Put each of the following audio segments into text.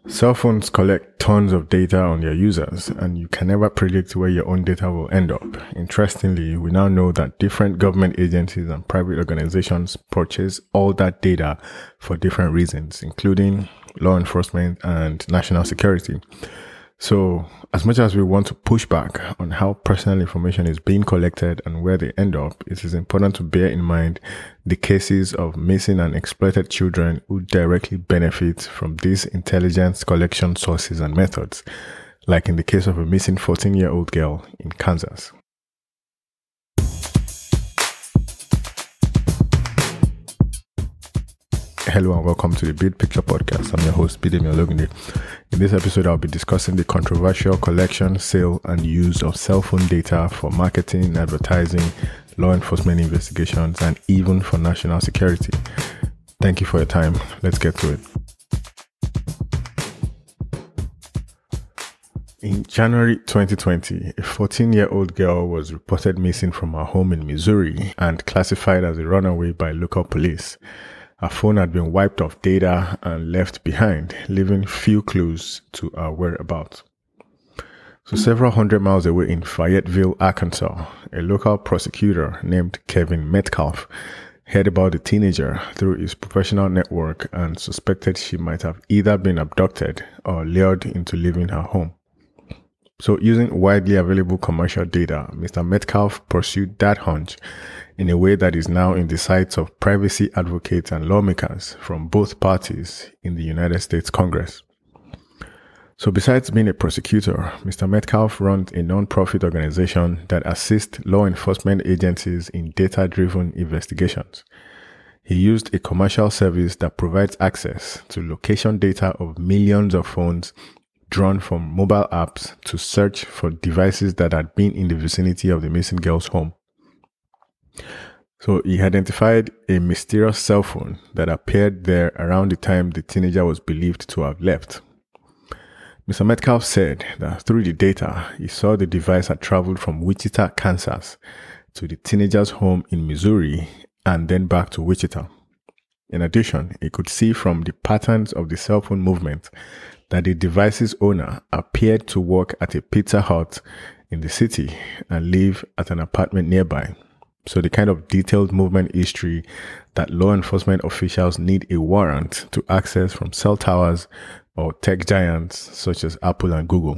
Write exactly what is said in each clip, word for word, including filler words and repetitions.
Cell phones collect tons of data on their users, and you can never predict where your own data will end up. Interestingly, we now know that different government agencies and private organizations purchase all that data for different reasons, including law enforcement and national security. So, as much as we want to push back on how personal information is being collected and where they end up, it is important to bear in mind the cases of missing and exploited children who directly benefit from these intelligence collection sources and methods, like in the case of a missing fourteen-year-old girl in Kansas. Hello and welcome to the Big Picture Podcast. I'm your host, Bidemi Ologunde. In this episode, I'll be discussing the controversial collection, sale, and use of cell phone data for marketing, advertising, law enforcement investigations, and even for national security. Thank you for your time. Let's get to it. In January twenty twenty, a fourteen-year-old girl was reported missing from her home in Missouri and classified as a runaway by local police. Her phone had been wiped off data and left behind, leaving few clues to her whereabouts. So several hundred miles away in Fayetteville, Arkansas, a local prosecutor named Kevin Metcalf heard about the teenager through his professional network and suspected she might have either been abducted or lured into leaving her home. So using widely available commercial data, Mister Metcalf pursued that hunch in a way that is now in the sights of privacy advocates and lawmakers from both parties in the United States Congress. So besides being a prosecutor, Mister Metcalf runs a non-profit organization that assists law enforcement agencies in data-driven investigations. He used a commercial service that provides access to location data of millions of phones drawn from mobile apps to search for devices that had been in the vicinity of the missing girl's home. So he identified a mysterious cell phone that appeared there around the time the teenager was believed to have left. Mister Metcalf said that through the data, he saw the device had traveled from Wichita, Kansas to the teenager's home in Missouri and then back to Wichita. In addition, he could see from the patterns of the cell phone movement that the device's owner appeared to work at a Pizza Hut in the city and live at an apartment nearby. So the kind of detailed movement history that law enforcement officials need a warrant to access from cell towers or tech giants such as Apple and Google.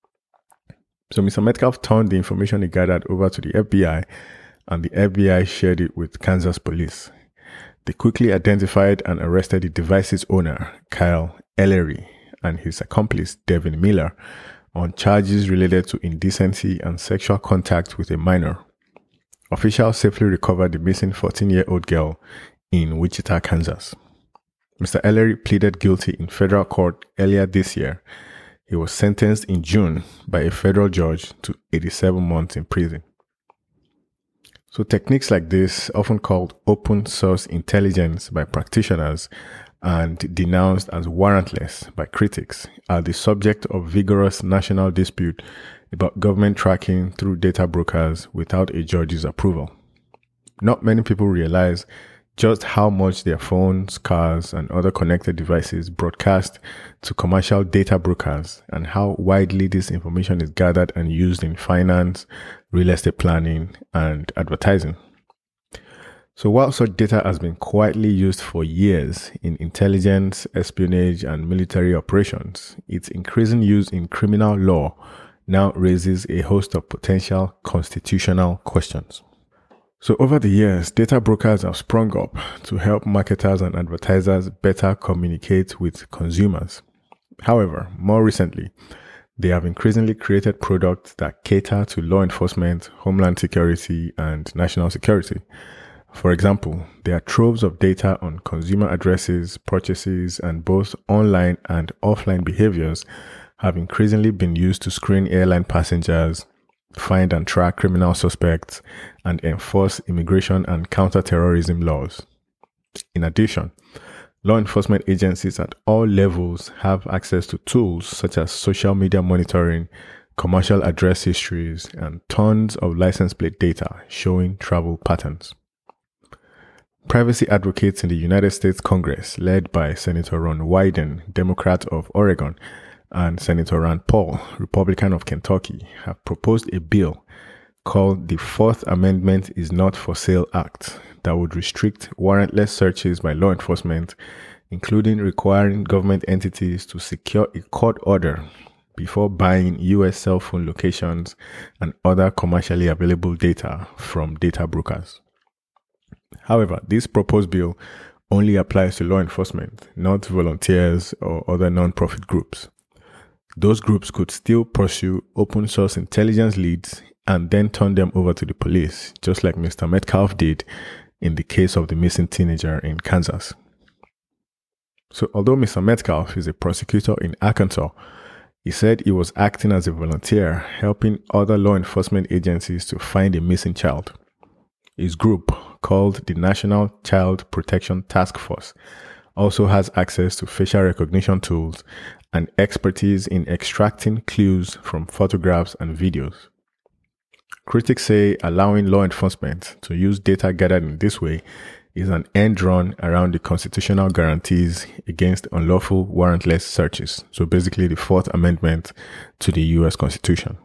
So Mister Metcalf turned the information he gathered over to the F B I, and the F B I shared it with Kansas police. They quickly identified and arrested the device's owner, Kyle Ellery, and his accomplice, Devin Miller, on charges related to indecency and sexual contact with a minor. Officials safely recovered the missing fourteen-year-old girl in Wichita, Kansas. Mister Ellery pleaded guilty in federal court earlier this year. He was sentenced in June by a federal judge to eighty-seven months in prison. So techniques like this, often called open source intelligence by practitioners and denounced as warrantless by critics, are the subject of vigorous national dispute about government tracking through data brokers without a judge's approval. Not many people realize just how much their phones, cars, and other connected devices broadcast to commercial data brokers and how widely this information is gathered and used in finance, real estate planning, and advertising. So while such data has been quietly used for years in intelligence, espionage, and military operations, its increasing use in criminal law now raises a host of potential constitutional questions. So over the years, data brokers have sprung up to help marketers and advertisers better communicate with consumers. However, more recently, they have increasingly created products that cater to law enforcement, homeland security, and national security. For example, there are troves of data on consumer addresses, purchases, and both online and offline behaviors have increasingly been used to screen airline passengers, find and track criminal suspects, and enforce immigration and counter-terrorism laws. In addition, law enforcement agencies at all levels have access to tools such as social media monitoring, commercial address histories, and tons of license plate data showing travel patterns. Privacy advocates in the United States Congress, led by Senator Ron Wyden, Democrat of Oregon, and Senator Rand Paul, Republican of Kentucky, have proposed a bill called the Fourth Amendment is Not for Sale Act that would restrict warrantless searches by law enforcement, including requiring government entities to secure a court order before buying U S cell phone locations and other commercially available data from data brokers. However, this proposed bill only applies to law enforcement, not volunteers or other non-profit groups. Those groups could still pursue open source intelligence leads and then turn them over to the police, just like Mister Metcalf did in the case of the missing teenager in Kansas. So although Mister Metcalf is a prosecutor in Arkansas, he said he was acting as a volunteer, helping other law enforcement agencies to find a missing child. His group, called the National Child Protection Task Force, also has access to facial recognition tools and expertise in extracting clues from photographs and videos. Critics say allowing law enforcement to use data gathered in this way is an end run around the constitutional guarantees against unlawful warrantless searches, so basically the Fourth Amendment to the U S Constitution.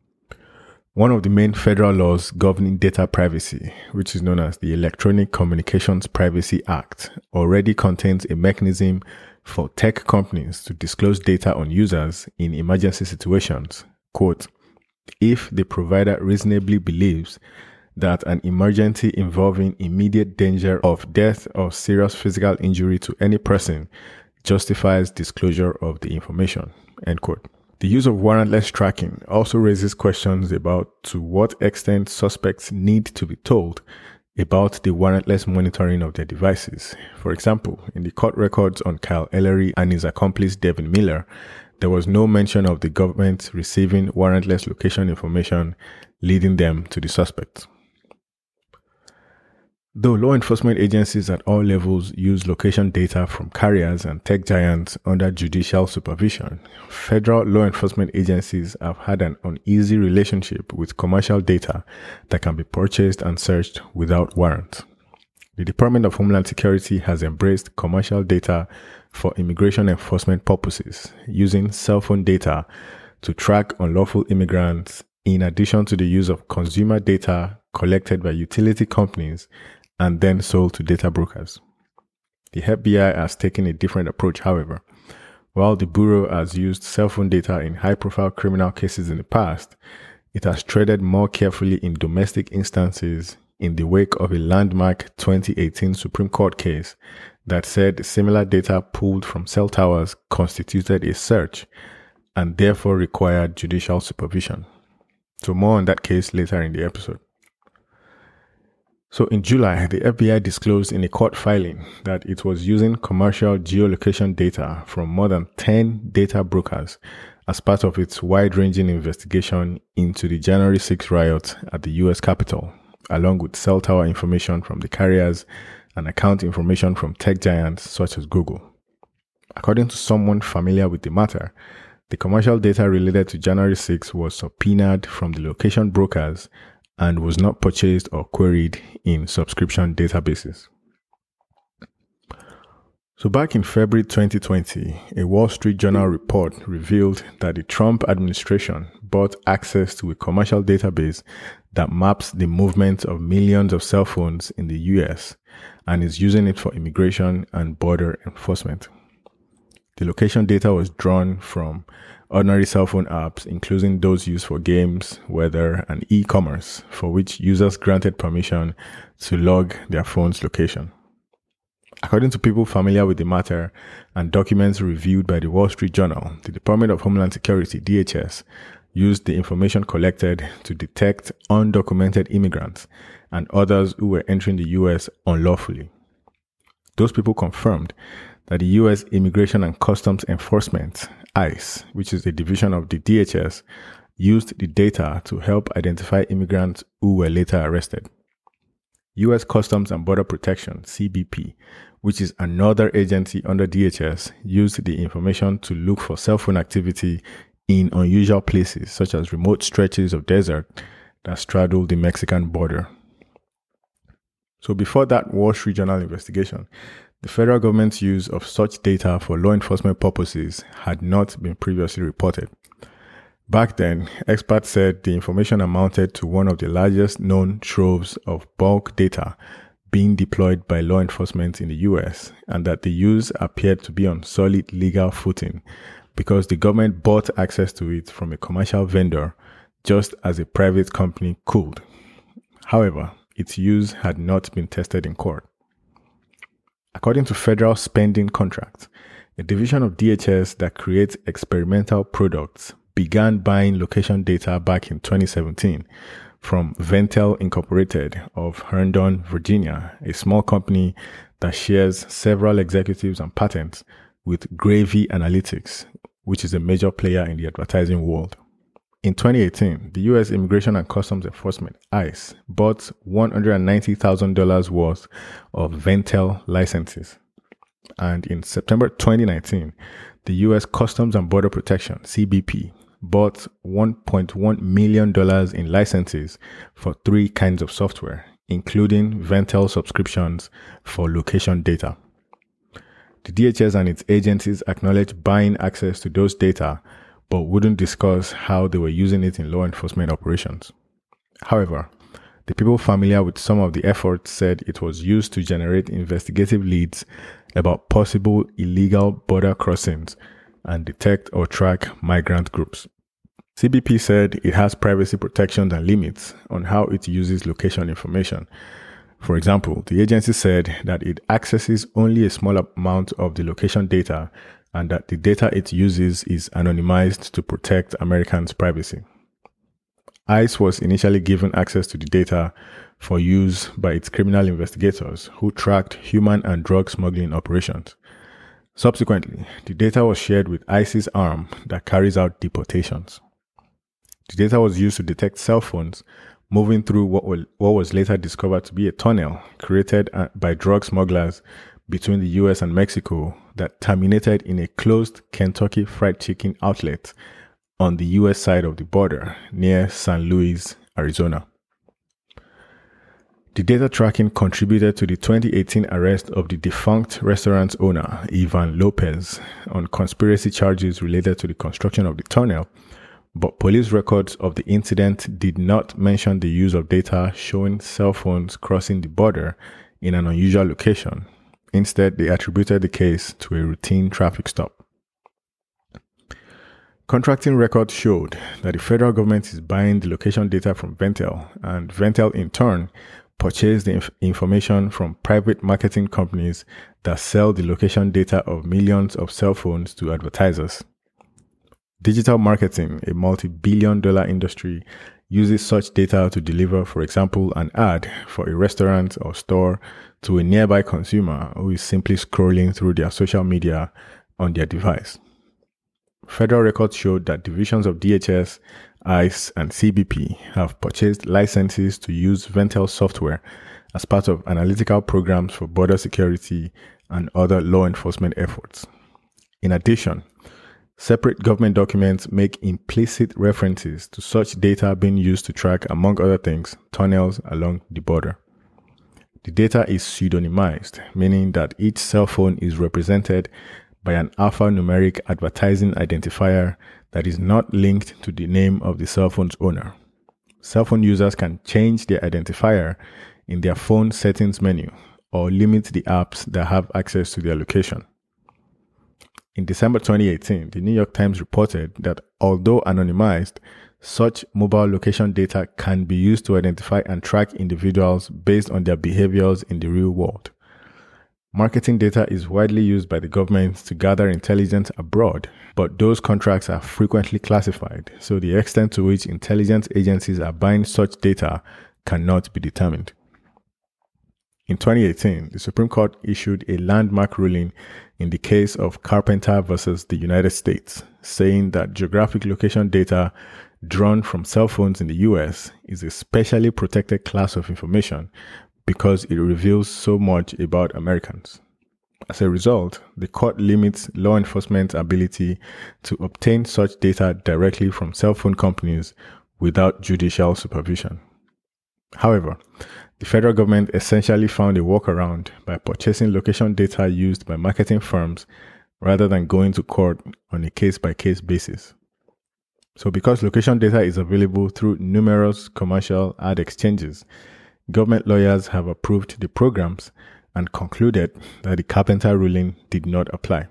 One of the main federal laws governing data privacy, which is known as the Electronic Communications Privacy Act, already contains a mechanism for tech companies to disclose data on users in emergency situations, quote, if the provider reasonably believes that an emergency involving immediate danger of death or serious physical injury to any person justifies disclosure of the information, end quote. The use of warrantless tracking also raises questions about to what extent suspects need to be told about the warrantless monitoring of their devices. For example, in the court records on Kyle Ellery and his accomplice Devin Miller, there was no mention of the government receiving warrantless location information leading them to the suspect. Though law enforcement agencies at all levels use location data from carriers and tech giants under judicial supervision, federal law enforcement agencies have had an uneasy relationship with commercial data that can be purchased and searched without warrant. The Department of Homeland Security has embraced commercial data for immigration enforcement purposes, using cell phone data to track unlawful immigrants, in addition to the use of consumer data collected by utility companies and then sold to data brokers. The F B I has taken a different approach, however. While the Bureau has used cell phone data in high-profile criminal cases in the past, it has treaded more carefully in domestic instances in the wake of a landmark twenty eighteen Supreme Court case that said similar data pulled from cell towers constituted a search and therefore required judicial supervision. So more on that case later in the episode. So in July, the F B I disclosed in a court filing that it was using commercial geolocation data from more than ten data brokers as part of its wide-ranging investigation into the January sixth riot at the U S Capitol, along with cell tower information from the carriers and account information from tech giants such as Google. According to someone familiar with the matter, the commercial data related to January sixth was subpoenaed from the location brokers and was not purchased or queried in subscription databases. So back in February twenty twenty, a Wall Street Journal report revealed that the Trump administration bought access to a commercial database that maps the movement of millions of cell phones in the U S and is using it for immigration and border enforcement. The location data was drawn from ordinary cell phone apps, including those used for games, weather, and e-commerce, for which users granted permission to log their phone's location. According to people familiar with the matter and documents reviewed by the Wall Street Journal, the Department of Homeland Security, D H S, used the information collected to detect undocumented immigrants and others who were entering the U S unlawfully. Those people confirmed that the U S Immigration and Customs Enforcement, ICE, which is a division of the D H S, used the data to help identify immigrants who were later arrested. U S Customs and Border Protection, C B P, which is another agency under D H S, used the information to look for cell phone activity in unusual places, such as remote stretches of desert that straddle the Mexican border. So before that Wall Street Journal investigation, the federal government's use of such data for law enforcement purposes had not been previously reported. Back then, experts said the information amounted to one of the largest known troves of bulk data being deployed by law enforcement in the U S, and that the use appeared to be on solid legal footing because the government bought access to it from a commercial vendor just as a private company could. However, its use had not been tested in court. According to federal spending contracts, a division of D H S that creates experimental products began buying location data back in twenty seventeen from Ventel Incorporated of Herndon, Virginia, a small company that shares several executives and patents with Gravy Analytics, which is a major player in the advertising world. In twenty eighteen, the U S Immigration and Customs Enforcement, ICE, bought one hundred ninety thousand dollars worth of Ventel licenses. And in September twenty nineteen, the U S Customs and Border Protection, C B P, bought one point one million dollars in licenses for three kinds of software, including Ventel subscriptions for location data. The D H S and its agencies acknowledged buying access to those data, but wouldn't discuss how they were using it in law enforcement operations. However, the people familiar with some of the efforts said it was used to generate investigative leads about possible illegal border crossings and detect or track migrant groups. C B P said it has privacy protections and limits on how it uses location information. For example, the agency said that it accesses only a small amount of the location data and that the data it uses is anonymized to protect Americans' privacy. ICE was initially given access to the data for use by its criminal investigators who tracked human and drug smuggling operations. Subsequently, the data was shared with ICE's arm that carries out deportations. The data was used to detect cell phones moving through what was later discovered to be a tunnel created by drug smugglers between the U S and Mexico that terminated in a closed Kentucky Fried Chicken outlet on the U S side of the border near San Luis, Arizona. The data tracking contributed to the twenty eighteen arrest of the defunct restaurant's owner, Ivan Lopez, on conspiracy charges related to the construction of the tunnel, but police records of the incident did not mention the use of data showing cell phones crossing the border in an unusual location. Instead, they attributed the case to a routine traffic stop. Contracting records showed that the federal government is buying the location data from Ventel, and Ventel in turn purchased the inf- information from private marketing companies that sell the location data of millions of cell phones to advertisers. Digital marketing, a multi-billion dollar industry, uses such data to deliver, for example, an ad for a restaurant or store to a nearby consumer who is simply scrolling through their social media on their device. Federal records showed that divisions of D H S, ICE, and C B P have purchased licenses to use Ventel software as part of analytical programs for border security and other law enforcement efforts. In addition, separate government documents make implicit references to such data being used to track, among other things, tunnels along the border. The data is pseudonymized, meaning that each cell phone is represented by an alphanumeric advertising identifier that is not linked to the name of the cell phone's owner. Cell phone users can change their identifier in their phone settings menu or limit the apps that have access to their location. In December twenty eighteen, the New York Times reported that although anonymized, such mobile location data can be used to identify and track individuals based on their behaviors in the real world. Marketing data is widely used by the government to gather intelligence abroad, but those contracts are frequently classified, so the extent to which intelligence agencies are buying such data cannot be determined. In twenty eighteen, the Supreme Court issued a landmark ruling in the case of Carpenter versus the United States, saying that geographic location data drawn from cell phones in the U S is a specially protected class of information because it reveals so much about Americans. As a result, the court limits law enforcement's ability to obtain such data directly from cell phone companies without judicial supervision. However, the federal government essentially found a workaround by purchasing location data used by marketing firms rather than going to court on a case-by-case basis. So because location data is available through numerous commercial ad exchanges, government lawyers have approved the programs and concluded that the Carpenter ruling did not apply.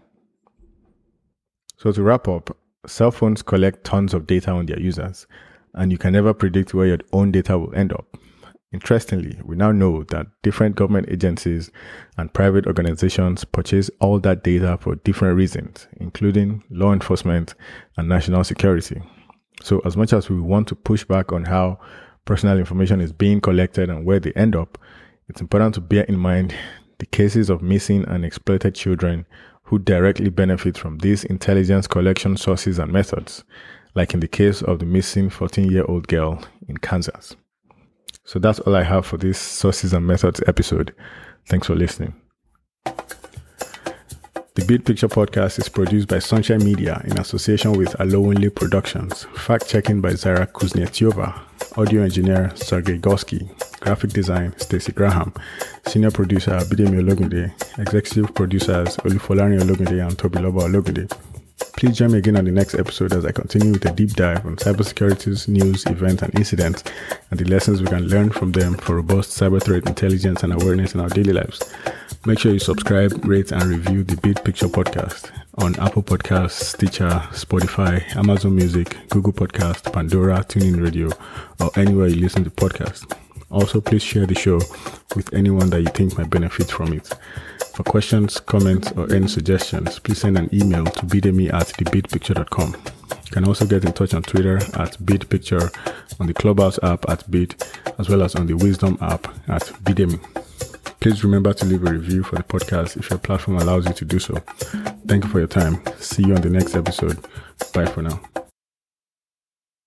So to wrap up, cell phones collect tons of data on their users, and you can never predict where your own data will end up. Interestingly, we now know that different government agencies and private organizations purchase all that data for different reasons, including law enforcement and national security. So as much as we want to push back on how personal information is being collected and where they end up, it's important to bear in mind the cases of missing and exploited children who directly benefit from these intelligence collection sources and methods, like in the case of the missing fourteen-year-old girl in Kansas. So that's all I have for this Sources and Methods episode. Thanks for listening. The Big Picture podcast is produced by Sunshine Media in association with Alowinle Productions. Fact-checking by Zara Kuznetsova. Audio engineer Sergey Gorsky. Graphic design Stacey Graham. Senior producer Bidemi Ologunde. Executive producers Olufolari Ologunde and Tobiloba Ologunde. Please join me again on the next episode as I continue with a deep dive on cybersecurity's news, events, and incidents, and the lessons we can learn from them for robust cyber threat intelligence and awareness in our daily lives. Make sure you subscribe, rate, and review the Big Picture podcast on Apple Podcasts, Stitcher, Spotify, Amazon Music, Google Podcast, Pandora, TuneIn Radio, or anywhere you listen to podcasts. Also, please share the show with anyone that you think might benefit from it. For questions, comments, or any suggestions, please send an email to bidemi at the bid picture dot com. You can also get in touch on Twitter at bidpicture, on the Clubhouse app at bid, as well as on the Wisdom app at bidemi. Please remember to leave a review for the podcast if your platform allows you to do so. Thank you for your time. See you on the next episode. Bye for now.